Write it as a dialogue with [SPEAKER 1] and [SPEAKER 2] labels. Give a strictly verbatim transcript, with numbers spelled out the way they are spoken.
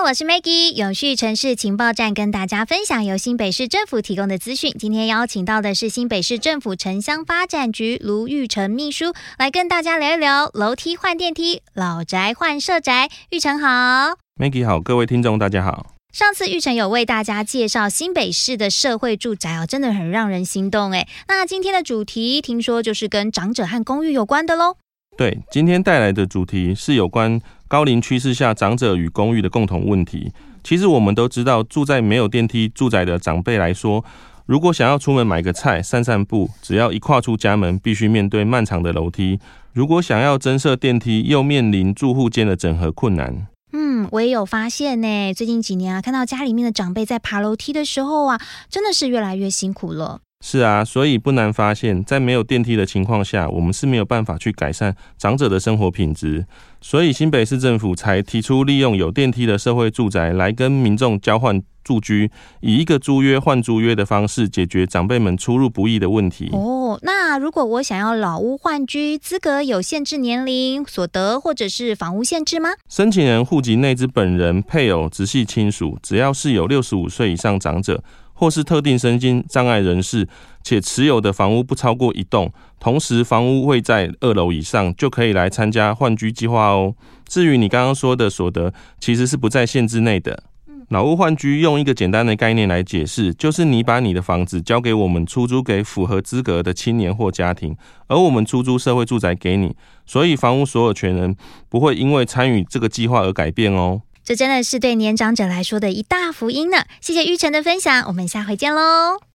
[SPEAKER 1] 我是 Maggie， 永续城市情报站跟大家分享由新北市政府提供的资讯。今天邀请到的是新北市政府城乡发展局卢玉成秘书，来跟大家聊一聊楼梯换电梯，老宅换社宅。玉成好。
[SPEAKER 2] Maggie 好，各位听众大家好。
[SPEAKER 1] 上次玉成有为大家介绍新北市的社会住宅哦，真的很让人心动诶。那今天的主题听说就是跟长者和公寓有关的咯。
[SPEAKER 2] 对，今天带来的主题是有关高龄趋势下长者与公寓的共同问题。其实我们都知道，住在没有电梯住宅的长辈来说，如果想要出门买个菜、散散步，只要一跨出家门，必须面对漫长的楼梯。如果想要增设电梯，又面临住户间的整合困难。
[SPEAKER 1] 嗯，我也有发现呢。最近几年啊，看到家里面的长辈在爬楼梯的时候啊，真的是越来越辛苦了。
[SPEAKER 2] 是啊，所以不难发现，在没有电梯的情况下，我们是没有办法去改善长者的生活品质。所以新北市政府才提出利用有电梯的社会住宅来跟民众交换住居，以一个租约换租约的方式解决长辈们出入不易的问题。
[SPEAKER 1] 哦，那如果我想要老屋换居，资格有限制年龄、所得或者是房屋限制吗？
[SPEAKER 2] 申请人户籍内之本人、配偶、直系亲属，只要是有六十五岁以上长者，或是特定身心障碍人士，且持有的房屋不超过一栋，同时房屋位在二楼以上，就可以来参加换居计划哦。至于你刚刚说的所得，其实是不在限制内的。老屋换居用一个简单的概念来解释，就是你把你的房子交给我们出租给符合资格的青年或家庭，而我们出租社会住宅给你，所以房屋所有权人不会因为参与这个计划而改变哦。
[SPEAKER 1] 这真的是对年长者来说的一大福音呢。谢谢玉成的分享，我们下回见喽。